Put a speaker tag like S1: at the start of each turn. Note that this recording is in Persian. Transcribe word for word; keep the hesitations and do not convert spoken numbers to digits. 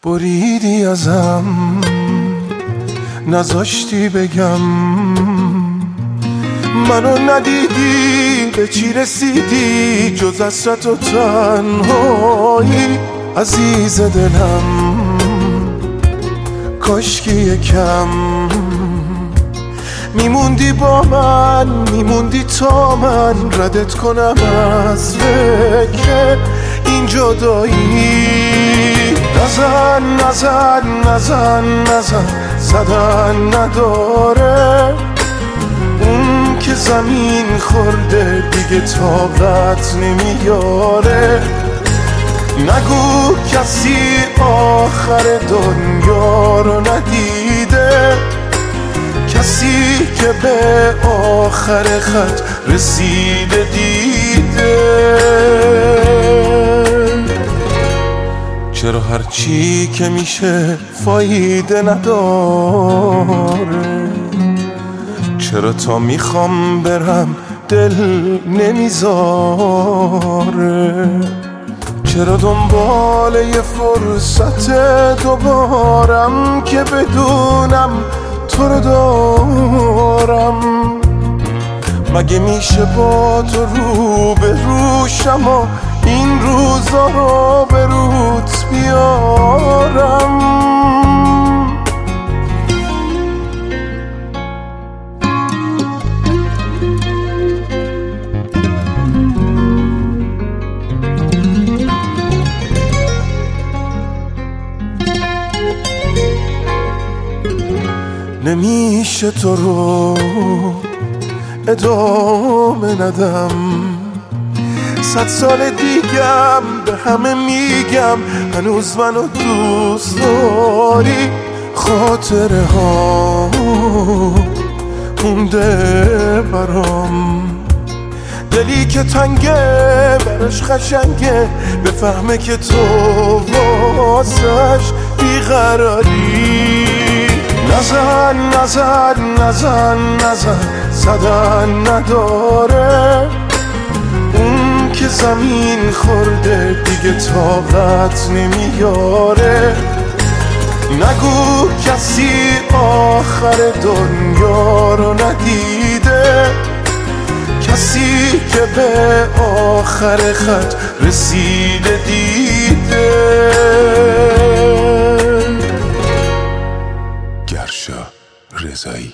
S1: بریدی ازم، نذاشتی بگم، منو ندیدی به چی رسیدی جز حسرت و تنهایی. عزیز دلم کاشکی یکم میموندی با من، میموندی تا من ردت کنم از فکر این جدایی. نزن نزن نزن نزن زدن نداره، اون که زمین خورده دیگه طاقت نمیاره. نگو کسی آخر دنیا رو ندیده، کسی که به آخر خط رسیده دیده. چرا هرچی که میشه فایده نداره؟ چرا تا میخوام برم دل نمیذاره؟ چرا دنبال یه فرصت دوبارم که بدونم تو رو دارم؟ مگه میشه با تو رو به روشم و این روزا رو به روت بیارم؟ نمیشه تو رو ادامه ندم، صد سال دیگم به همه میگم هنوز منو دوست داری. خاطره ها مونده برام، دلی که تنگه براش خشنگه بفهمه که تو واسش بیقراری. نزن نزن نزن نزن زدن نداره، اون که زمین خورده دیگه طاقت نمیاره. نگو کسی آخر دنیا رو ندیده، کسی که به آخر خط رسیده دیده.
S2: گرشا رضایی.